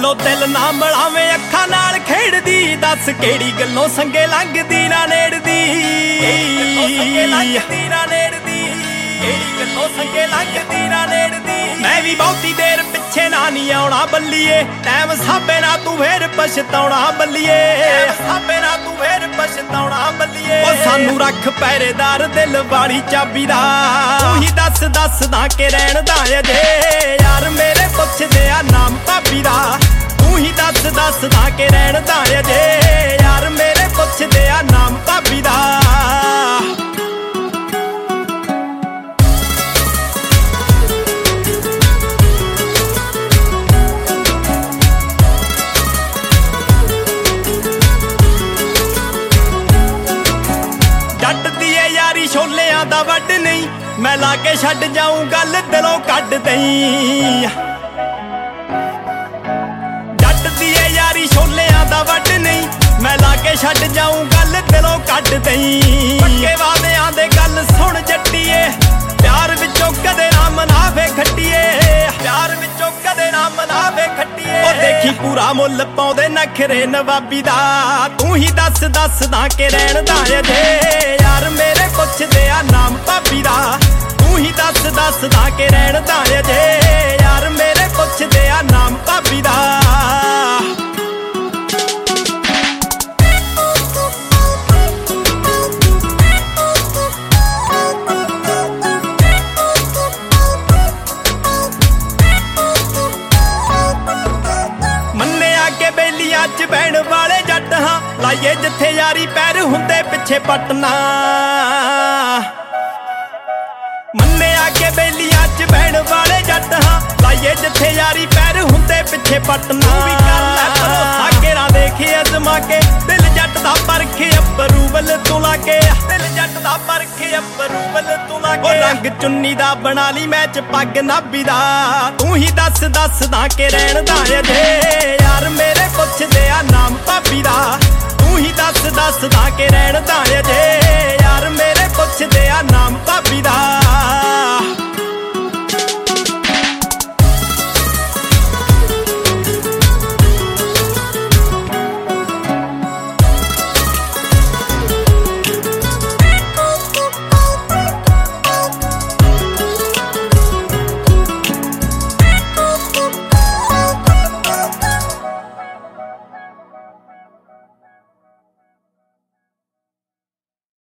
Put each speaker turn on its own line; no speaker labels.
दिलों दिल ना मिलावें अखां नाल खेड़दी दस केड़ी गल्लों संगे लंघदी ना नेड़दी मैं भी बहुती देर पिछे ना नहीं आउणा बल्लीए टाइम साबे ना तू फिर पछताउणा बल्लीए साबे ना तू फिर पछताउणा बल्लीए ओ सानू रख पहरेदार दिल वाली चाबी दा तू ही दस दसदा के रहण दा अजे यार मेरे पुछदे आ नाम भाबी दा तू ही दस दसदा के रहण दा अजे यार मेरे पुछदे आ नाम भाबी दा छोलियां दा वड नहीं मैं लाके छड्ड जाऊं गल दिलों कढ दई जट दी यारी छोलियां दा वड नहीं मैं लाके छड्ड जाऊं गल दिलों कढ दई पक्के वादियां दे गल सुन जट्टीए प्यार विचों कदे ना मनावे खट्टीए प्यार विचों कदे ना मनावे खट्टीए ओ देखी पूरा मुल पाउंदे नखरे नवाबी दा तू ही दस दसदा के रहण दा अजे यार मेरे पुछदे आ नाम भाबी दा तू ही दस दसदा के रहण दा अजे यार मेरे पुछदे आ नाम भाबी दा बैण वाले जट हाँ लाइए जिथे यारी पैर हुंदे पिछे पटना मन्ने आके बेलियां च बैण वाले जट हाँ लाइए जिथे यारी पैर हुंदे पिछे पटना भी कर लै भरोसा केरा देखे अजमा के दिल जट दा परखे अप्रूवल तू लाके दिल जट दा परखे अप्रूवल तू लाके ओ रंग चुन्नी दा बना ली मैच पग नाबी दा तू ही दस दसदा के रहण दा अजे यार